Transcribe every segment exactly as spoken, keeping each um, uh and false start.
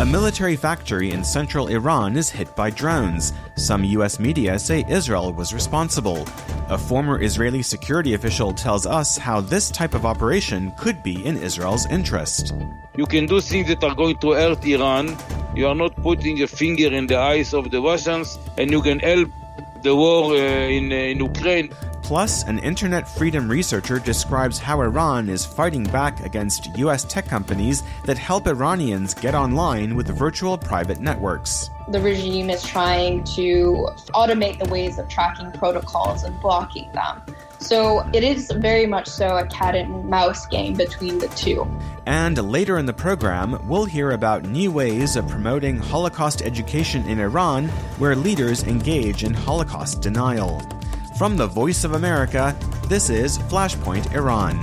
A military factory in central Iran is hit by drones. Some U S media say Israel was responsible. A former Israeli security official tells us how this type of operation could be in Israel's interest. You can do things that are going to hurt Iran. You are not putting a finger in the eyes of the Russians, and you can help the war uh, in, uh, in Ukraine. Plus, an internet freedom researcher describes how Iran is fighting back against U S tech companies that help Iranians get online with virtual private networks. The regime is trying to automate the ways of tracking protocols and blocking them. So it is very much so a cat and mouse game between the two. And later in the program, we'll hear about new ways of promoting Holocaust education in Iran, where leaders engage in Holocaust denial. From the Voice of America, this is Flashpoint Iran.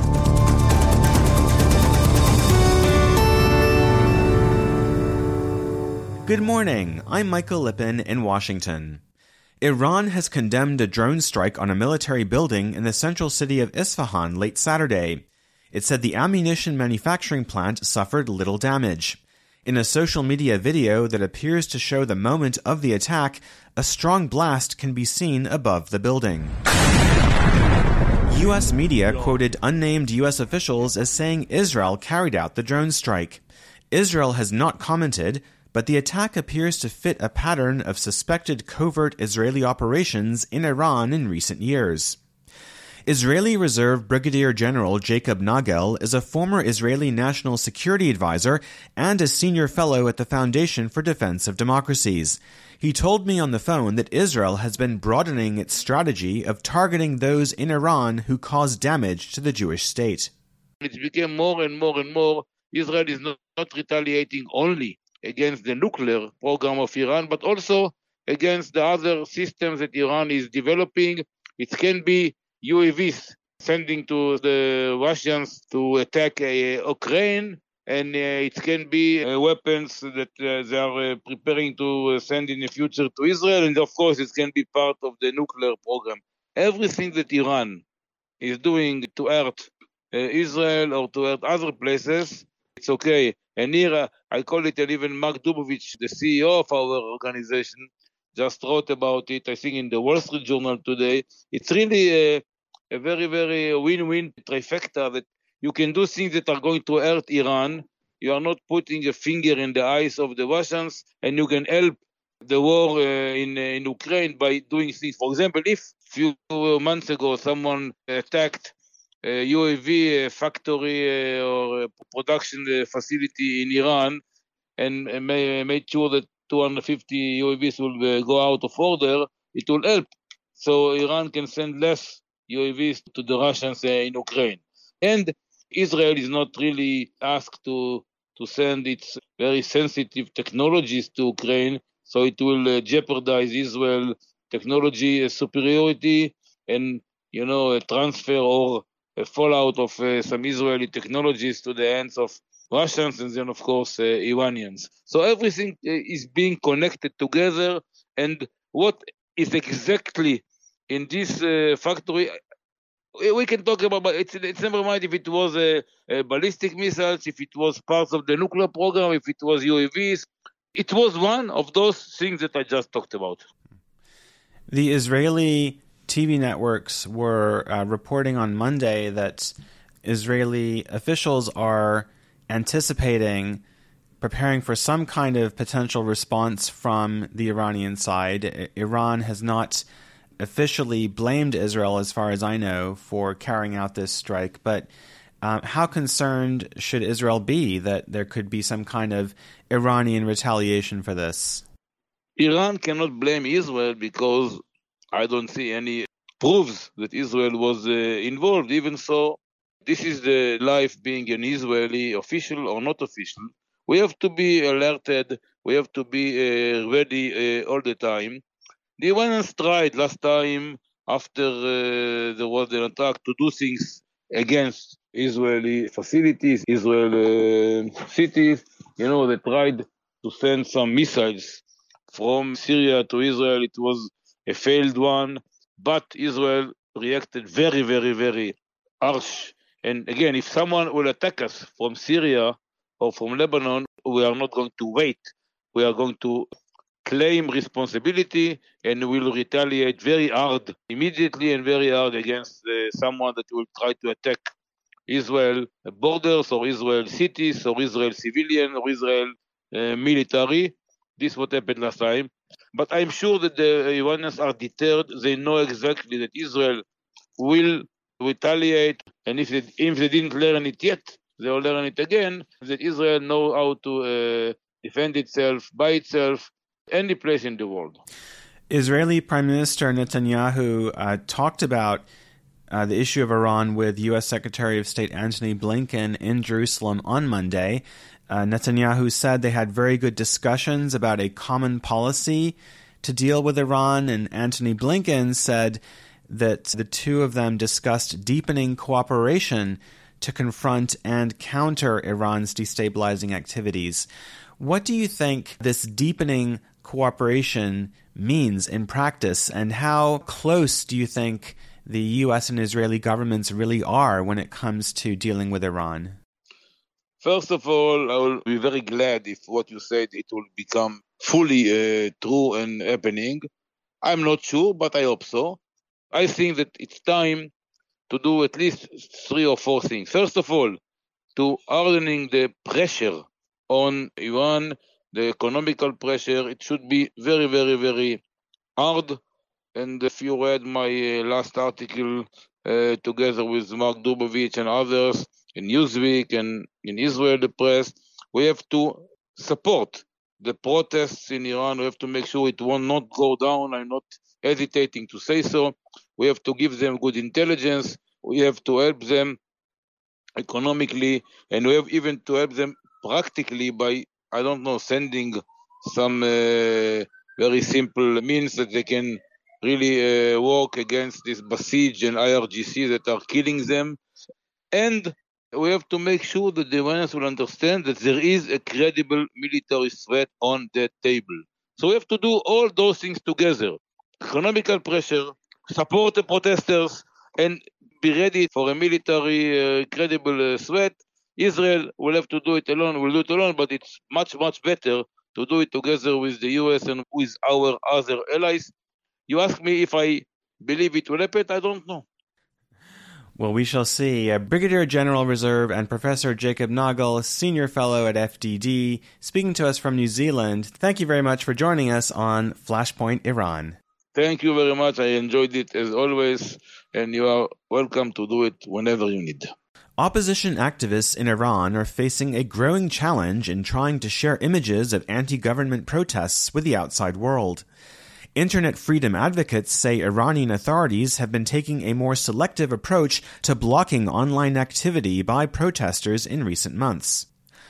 Good morning, I'm Michael Lippin in Washington. Iran has condemned a drone strike on a military building in the central city of Isfahan late Saturday. It said the ammunition manufacturing plant suffered little damage. In a social media video that appears to show the moment of the attack, a strong blast can be seen above the building. U S media quoted unnamed U S officials as saying Israel carried out the drone strike. Israel has not commented, but the attack appears to fit a pattern of suspected covert Israeli operations in Iran in recent years. Israeli Reserve Brigadier General Jacob Nagel is a former Israeli National Security Advisor and a senior fellow at the Foundation for Defense of Democracies. He told me on the phone that Israel has been broadening its strategy of targeting those in Iran who cause damage to the Jewish state. It became more and more and more, Israel is not, not retaliating only against the nuclear program of Iran, but also against the other systems that Iran is developing. It can be U A Vs sending to the Russians to attack uh, Ukraine, and uh, it can be uh, weapons that uh, they are uh, preparing to uh, send in the future to Israel, and of course it can be part of the nuclear program. Everything that Iran is doing to hurt uh, Israel or to hurt other places, it's okay. And here uh, I call it, and even Mark Dubovich, the C E O of our organization, just wrote about it, I think, in the Wall Street Journal today. It's really a, a very, very win-win trifecta that you can do things that are going to hurt Iran. You are not putting a finger in the eyes of the Russians, and you can help the war uh, in, uh, in Ukraine by doing things. For example, if a few months ago someone attacked a U A V a factory uh, or a production uh, facility in Iran and uh, made sure that two hundred fifty U A Vs will uh, go out of order, it will help. So Iran can send less U A Vs to the Russians uh, in Ukraine. And Israel is not really asked to, to send its very sensitive technologies to Ukraine, so it will uh, jeopardize Israel technology uh, superiority and, you know, a transfer or a fallout of uh, some Israeli technologies to the hands of Russians and then, of course, uh, Iranians. So everything uh, is being connected together. And what is exactly in this uh, factory, we can talk about, but it's, it's never mind if it was a, a ballistic missiles, if it was part of the nuclear program, if it was U A Vs. It was one of those things that I just talked about. The Israeli T V networks were uh, reporting on Monday that Israeli officials are anticipating preparing for some kind of potential response from the Iranian side. I- Iran has not officially blamed Israel, as far as I know, for carrying out this strike, but uh, how concerned should Israel be that there could be some kind of Iranian retaliation for this? Iran cannot blame Israel because I don't see any proofs that Israel was uh, involved. Even so, this is the life being an Israeli official or not official. We have to be alerted. We have to be uh, ready uh, all the time. The Iranians tried last time after uh, there was an attack to do things against Israeli facilities, Israeli uh, cities. You know, they tried to send some missiles from Syria to Israel. It was a failed one, but Israel reacted very, very, very harsh. And again, if someone will attack us from Syria or from Lebanon, we are not going to wait. We are going to claim responsibility and will retaliate very hard, immediately and very hard against uh, someone that will try to attack Israel borders or Israel cities or Israel civilian or Israel uh, military. This is what happened last time. But I'm sure that the Iranians are deterred. They know exactly that Israel will retaliate. And if they, if they didn't learn it yet, they will learn it again, that Israel know how to uh, defend itself by itself, any place in the world. Israeli Prime Minister Netanyahu uh, talked about uh, the issue of Iran with U S Secretary of State Antony Blinken in Jerusalem on Monday. Uh, Netanyahu said they had very good discussions about a common policy to deal with Iran, and Antony Blinken said that the two of them discussed deepening cooperation to confront and counter Iran's destabilizing activities. What do you think this deepening cooperation means in practice, and how close do you think the U S and Israeli governments really are when it comes to dealing with Iran? First of all, I will be very glad if what you said, it will become fully uh, true and happening. I'm not sure, but I hope so. I think that it's time to do at least three or four things. First of all, to hardening the pressure on Iran, the economical pressure. It should be very, very, very hard. And if you read my uh, last article uh, together with Mark Dubovich and others in Newsweek and in Israel, the press, we have to support the protests in Iran. We have to make sure it will not go down. I'm not hesitating to say so. We have to give them good intelligence. We have to help them economically, and we have even to help them practically by, I don't know, sending some uh, very simple means that they can really uh, work against this Basij and I R G C that are killing them. And we have to make sure that the Iranians will understand that there is a credible military threat on the table. So we have to do all those things together. Economical pressure, support the protesters, and be ready for a military uh, credible uh, threat. Israel will have to do it alone, will do it alone, but it's much, much better to do it together with the U S and with our other allies. You ask me if I believe it will happen, I don't know. Well, we shall see. Uh, Brigadier General Reserve and Professor Jacob Nagel, Senior Fellow at F D D, speaking to us from New Zealand. Thank you very much for joining us on Flashpoint Iran. Thank you very much. I enjoyed it as always, and you are welcome to do it whenever you need. Opposition activists in Iran are facing a growing challenge in trying to share images of anti-government protests with the outside world. Internet freedom advocates say Iranian authorities have been taking a more selective approach to blocking online activity by protesters in recent months.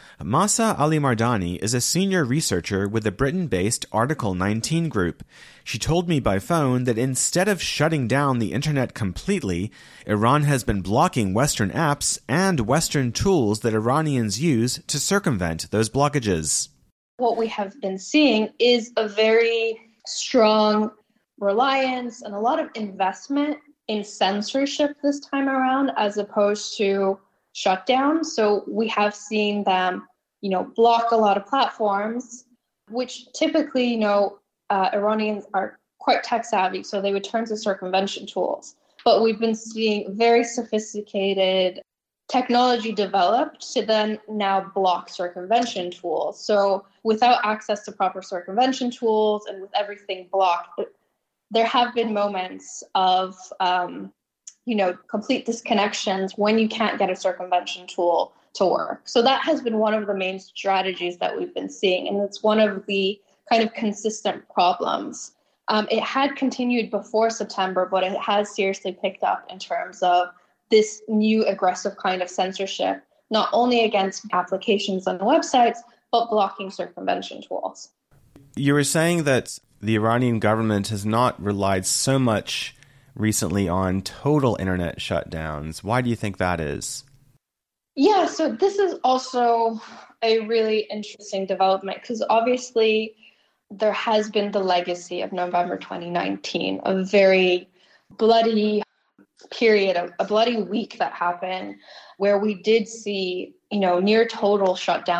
Masa Ali Mardani is a senior researcher with the Britain-based Article nineteen group. She told me by phone that instead of shutting down the internet completely, Iran has been blocking Western apps and Western tools that Iranians use to circumvent those blockages. What we have been seeing is a very strong reliance and a lot of investment in censorship this time around as opposed to shutdown. So we have seen them, you know, block a lot of platforms, which typically, you know, uh, Iranians are quite tech savvy, so they would turn to circumvention tools. But we've been seeing very sophisticated technology developed to then now block circumvention tools. So without access to proper circumvention tools and with everything blocked, there have been moments of, um, you know, complete disconnections when you can't get a circumvention tool to work. So that has been one of the main strategies that we've been seeing, and it's one of the kind of consistent problems. Um, it had continued before September, but it has seriously picked up in terms of this new aggressive kind of censorship, not only against applications and websites, but blocking circumvention tools. You were saying that the Iranian government has not relied so much recently on total internet shutdowns. Why do you think that is? Yeah, so this is also a really interesting development because obviously there has been the legacy of November twenty nineteen, a very bloody period, a, a bloody week that happened where we did see, you know, near total shutdowns,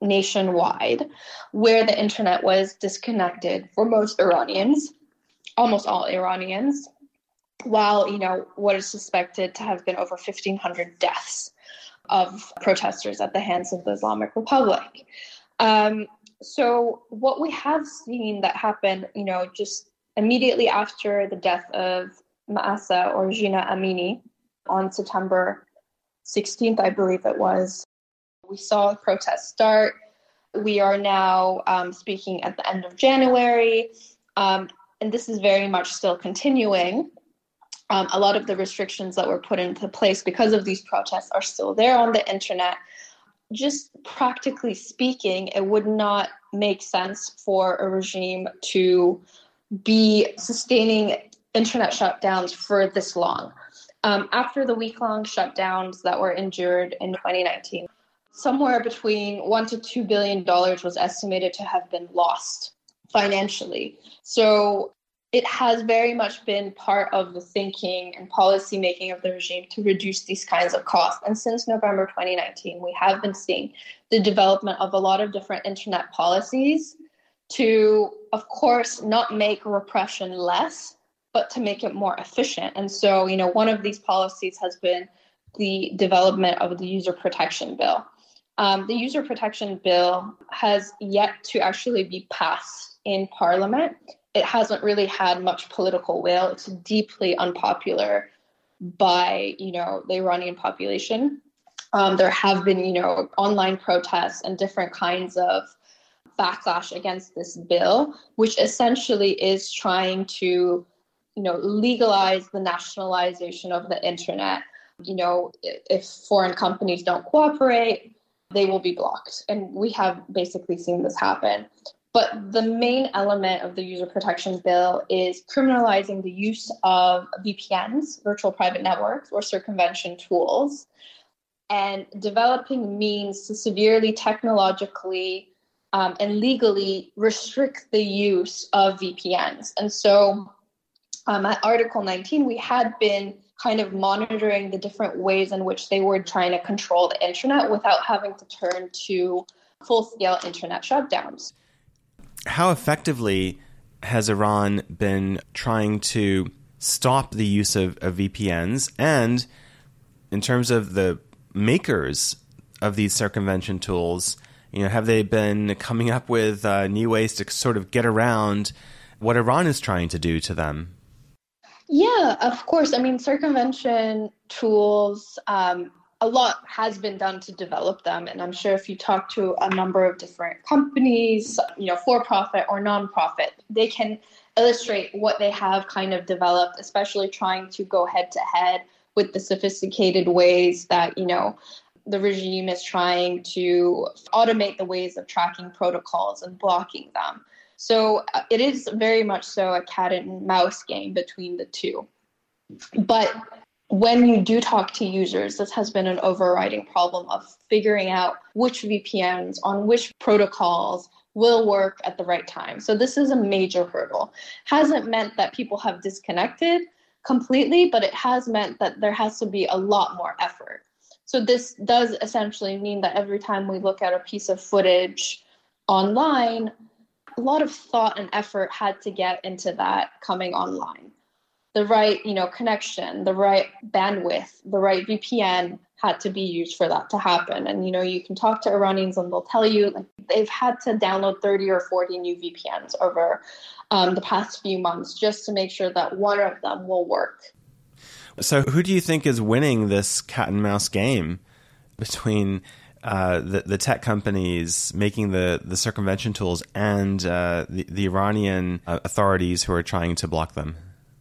nationwide, where the internet was disconnected for most Iranians, almost all Iranians, while, you know, what is suspected to have been over fifteen hundred deaths of protesters at the hands of the Islamic Republic. Um, so what we have seen that happened, you know, just immediately after the death of Mahsa or Jina Amini on September sixteenth, I believe it was, we saw the protests start. We are now um, speaking at the end of January, um, and this is very much still continuing. Um, a lot of the restrictions that were put into place because of these protests are still there on the internet. Just practically speaking, it would not make sense for a regime to be sustaining internet shutdowns for this long. Um, after the week-long shutdowns that were endured in twenty nineteen, somewhere between one to two billion dollars was estimated to have been lost financially. So it has very much been part of the thinking and policy making of the regime to reduce these kinds of costs. And since November twenty nineteen, we have been seeing the development of a lot of different internet policies to, of course, not make repression less, but to make it more efficient. And so, you know, one of these policies has been the development of the User Protection Bill. Um, the User Protection Bill has yet to actually be passed in Parliament. It hasn't really had much political will. It's deeply unpopular by, you know, the Iranian population. Um, there have been, you know, online protests and different kinds of backlash against this bill, which essentially is trying to, you know, legalize the nationalization of the internet. You know, if foreign companies don't cooperate, they will be blocked. And we have basically seen this happen. But the main element of the User Protection Bill is criminalizing the use of V P Ns, virtual private networks, or circumvention tools, and developing means to severely technologically um, and legally restrict the use of V P Ns. And so um, at Article nineteen, we had been kind of monitoring the different ways in which they were trying to control the internet without having to turn to full-scale internet shutdowns. How effectively has Iran been trying to stop the use of, of V P Ns? And in terms of the makers of these circumvention tools, you know, have they been coming up with uh, new ways to sort of get around what Iran is trying to do to them? Yeah, of course. I mean, circumvention tools, um, a lot has been done to develop them. And I'm sure if you talk to a number of different companies, you know, for-profit or non-profit, they can illustrate what they have kind of developed, especially trying to go head-to-head with the sophisticated ways that, you know, the regime is trying to automate the ways of tracking protocols and blocking them. So uh, it is very much so a cat and mouse game between the two. But when you do talk to users, this has been an overriding problem of figuring out which V P Ns on which protocols will work at the right time. So this is a major hurdle. Hasn't meant that people have disconnected completely, but it has meant that there has to be a lot more effort. So this does essentially mean that every time we look at a piece of footage online, a lot of thought and effort had to get into that coming online. The right, you know, connection, the right bandwidth, the right V P N had to be used for that to happen. And, you know, you can talk to Iranians and they'll tell you like they've had to download thirty or forty new V P Ns over um, the past few months just to make sure that one of them will work. So who do you think is winning this cat and mouse game between uh, the, the tech companies making the, the circumvention tools and uh, the, the Iranian uh, authorities who are trying to block them?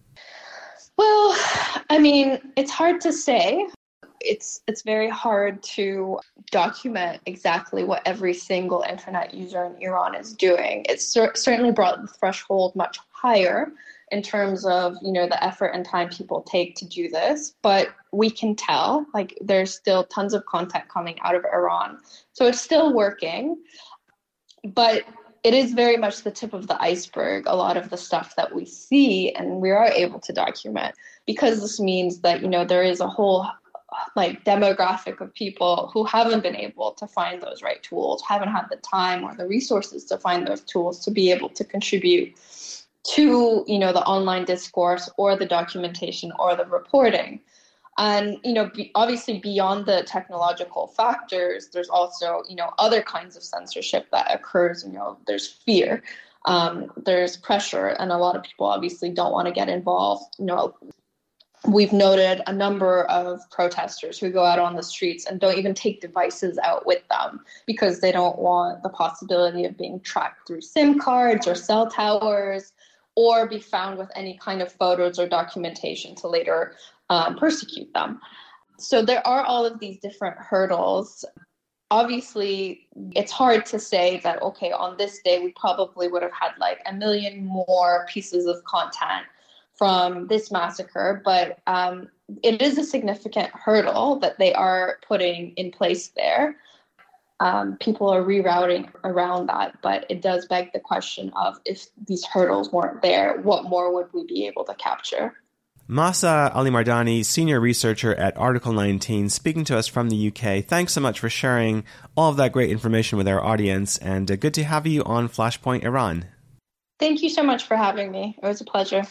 Well, I mean, it's hard to say. It's it's very hard to document exactly what every single internet user in Iran is doing. It's cer- certainly brought the threshold much higher in terms of, you know, the effort and time people take to do this. But we can tell, like, there's still tons of content coming out of Iran. So it's still working. But it is very much the tip of the iceberg, a lot of the stuff that we see and we are able to document, because this means that, you know, there is a whole like demographic of people who haven't been able to find those right tools, haven't had the time or the resources to find those tools to be able to contribute to, you know, the online discourse or the documentation or the reporting. And, you know, be, obviously beyond the technological factors, there's also, you know, other kinds of censorship that occurs. You know, there's fear, um, there's pressure, and a lot of people obviously don't want to get involved. You know, we've noted a number of protesters who go out on the streets and don't even take devices out with them because they don't want the possibility of being tracked through SIM cards or cell towers, or be found with any kind of photos or documentation to later um, persecute them. So there are all of these different hurdles. Obviously, it's hard to say that, okay, on this day, we probably would have had like a million more pieces of content from this massacre, but um, it is a significant hurdle that they are putting in place there. Um, people are rerouting around that, but it does beg the question of, if these hurdles weren't there, what more would we be able to capture? Mahsa Alimardani, senior researcher at Article nineteen, speaking to us from the U K. Thanks so much for sharing all of that great information with our audience, and uh, good to have you on Flashpoint Iran. Thank you so much for having me. It was a pleasure.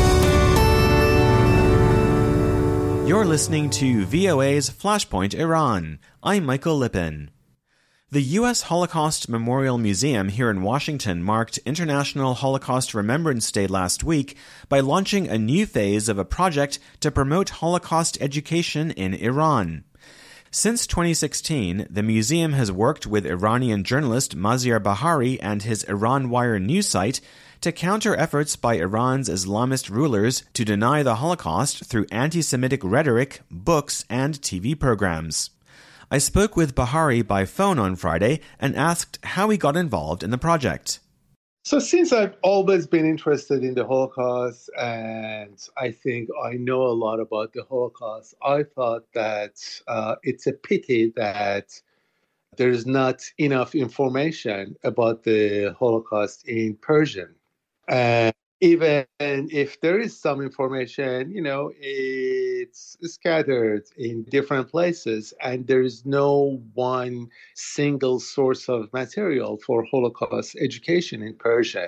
You're listening to V O A's Flashpoint Iran. I'm Michael Lippin. The U S Holocaust Memorial Museum here in Washington marked International Holocaust Remembrance Day last week by launching a new phase of a project to promote Holocaust education in Iran. Since twenty sixteen, the museum has worked with Iranian journalist Maziar Bahari and his Iran Wire news site to counter efforts by Iran's Islamist rulers to deny the Holocaust through anti-Semitic rhetoric, books, and T V programs. I spoke with Bahari by phone on Friday and asked how he got involved in the project. So since I've always been interested in the Holocaust, and I think I know a lot about the Holocaust, I thought that uh, it's a pity that there's not enough information about the Holocaust in Persian. And even if there is some information, you know, it's scattered in different places, and there is no one single source of material for Holocaust education in Persian.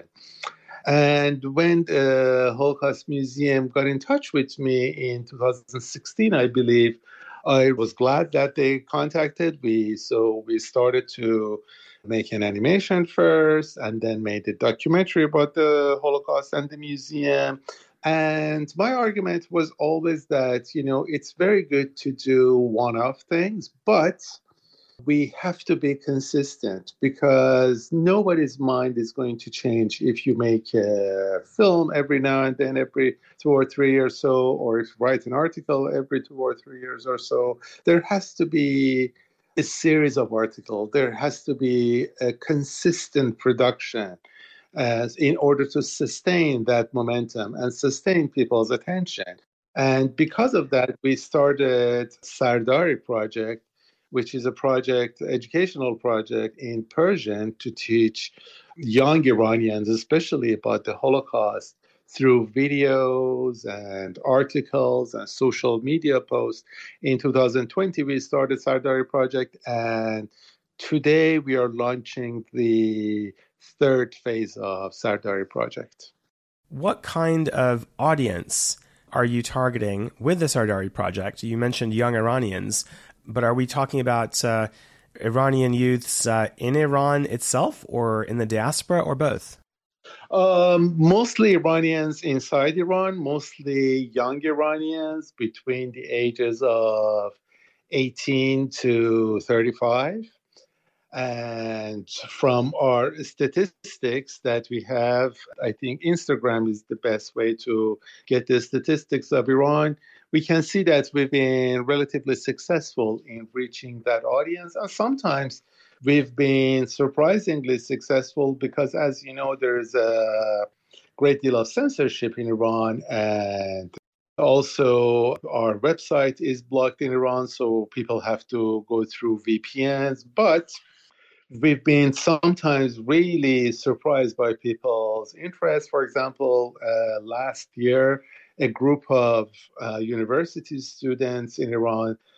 And when the Holocaust Museum got in touch with me in two thousand sixteen, I believe, I was glad that they contacted me. So we started to make an animation first, and then made a documentary about the Holocaust and the museum. And my argument was always that, you know, it's very good to do one-off things, but we have to be consistent, because nobody's mind is going to change if you make a film every now and then, every two or three years or so, or if you write an article every two or three years or so. There has to be a series of articles. There has to be a consistent production as in order to sustain that momentum and sustain people's attention. And because of that, we started Sardari Project, which is a project, educational project in Persian to teach young Iranians, especially about the Holocaust, through videos and articles and social media posts. In two thousand twenty, we started Sardari Project, and today we are launching the third phase of Sardari Project. What kind of audience are you targeting with the Sardari Project? You mentioned young Iranians, but are we talking about uh, Iranian youths uh, in Iran itself, or in the diaspora, or both? Um, mostly Iranians inside Iran, mostly young Iranians between the ages of eighteen to thirty-five. And from our statistics that we have, I think Instagram is the best way to get the statistics of Iran. We can see that we've been relatively successful in reaching that audience. And sometimes we've been surprisingly successful because, as you know, there's a great deal of censorship in Iran, and also our website is blocked in Iran, so people have to go through V P Ns. But we've been sometimes really surprised by people's interest. For example, uh, last year, a group of uh, university students in Iran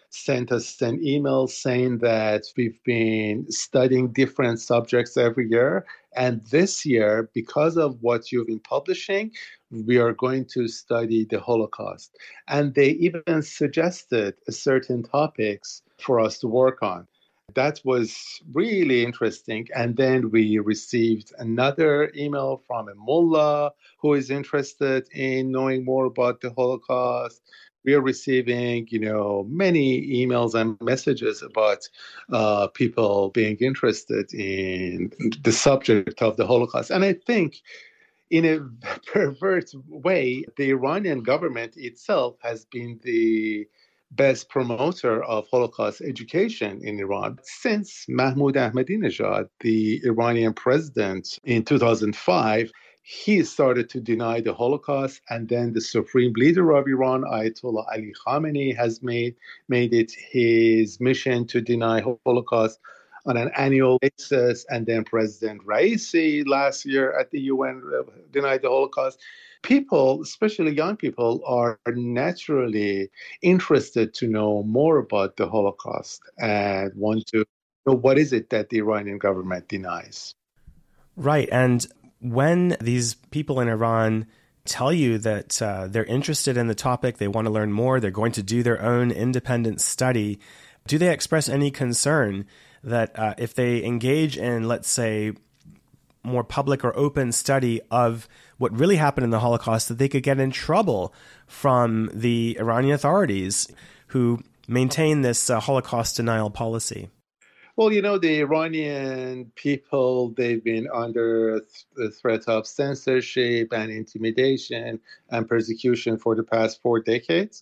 sent us an email saying that we've been studying different subjects every year. And this year, because of what you've been publishing, we are going to study the Holocaust. And they even suggested certain topics for us to work on. That was really interesting. And then we received another email from a mullah who is interested in knowing more about the Holocaust. We are receiving, you know, many emails and messages about uh, people being interested in the subject of the Holocaust. And I think in a perverse way, the Iranian government itself has been the best promoter of Holocaust education in Iran since Mahmoud Ahmadinejad, the Iranian president, in two thousand five. He started to deny the Holocaust, and then the supreme leader of Iran, Ayatollah Ali Khamenei, has made, made it his mission to deny Holocaust on an annual basis. And then President Raisi last year at the U N denied the Holocaust. People, especially young people, are naturally interested to know more about the Holocaust and want to know what is it that the Iranian government denies. Right. And when these people in Iran tell you that uh, they're interested in the topic, they want to learn more, they're going to do their own independent study, do they express any concern that uh, if they engage in, let's say, more public or open study of what really happened in the Holocaust, that they could get in trouble from the Iranian authorities who maintain this uh, Holocaust denial policy? Well, you know, the Iranian people, they've been under the threat of censorship and intimidation and persecution for the past four decades.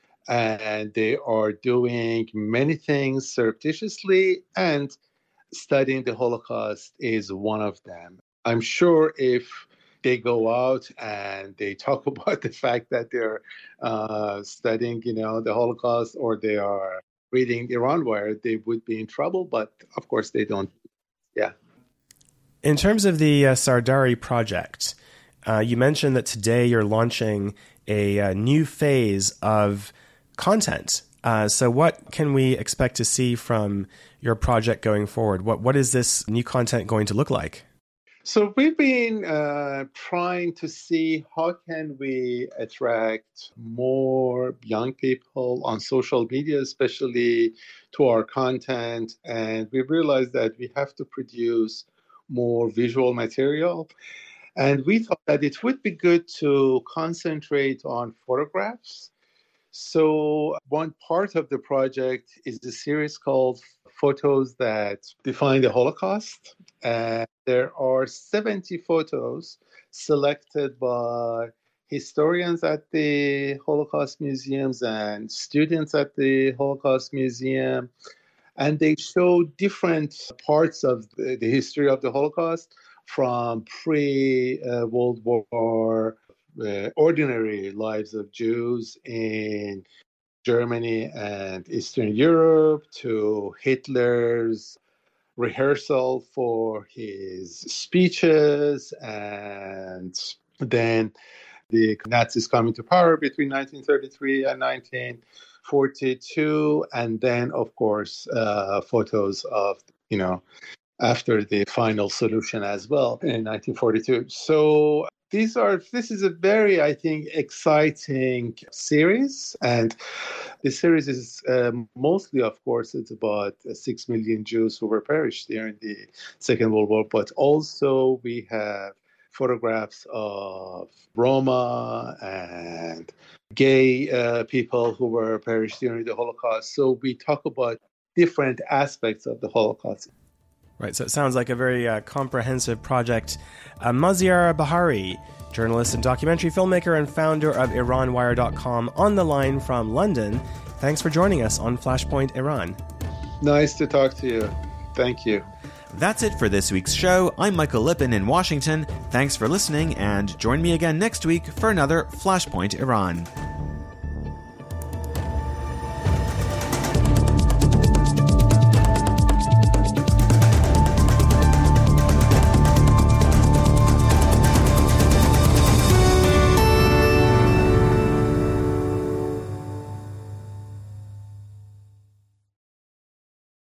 And they are doing many things surreptitiously, and studying the Holocaust is one of them. I'm sure if they go out and they talk about the fact that they're uh, studying, you know, the Holocaust, or they are reading Iranware, they would be in trouble. But of course, they don't. Yeah. In terms of the uh, Sardari project, uh, you mentioned that today you're launching a, a new phase of content. Uh, so what can we expect to see from your project going forward? What What is this new content going to look like? So we've been uh, trying to see how can we attract more young people on social media, especially to our content. And we realized that we have to produce more visual material. And we thought that it would be good to concentrate on photographs. So one part of the project is a series called Photos That Define the Holocaust. And there are seventy photos selected by historians at the Holocaust museums and students at the Holocaust Museum. And they show different parts of the, the history of the Holocaust, from pre-World uh, War, uh, ordinary lives of Jews in Germany and Eastern Europe, to Hitler's rehearsal for his speeches, and then the Nazis coming to power between nineteen thirty-three and nineteen forty-two, and then, of course, uh, photos of, you know, after the final solution as well in nineteen forty-two. So these are, this is a very, I think, exciting series. And the series is um, mostly, of course, it's about uh, six million Jews who were perished during the Second World War. But also we have photographs of Roma and gay uh, people who were perished during the Holocaust. So we talk about different aspects of the Holocaust. Right, so it sounds like a very uh, comprehensive project. Uh, Maziar Bahari, journalist and documentary filmmaker and founder of Iran Wire dot com, on the line from London. Thanks for joining us on Flashpoint Iran. Nice to talk to you. Thank you. That's it for this week's show. I'm Michael Lippin in Washington. Thanks for listening, and join me again next week for another Flashpoint Iran.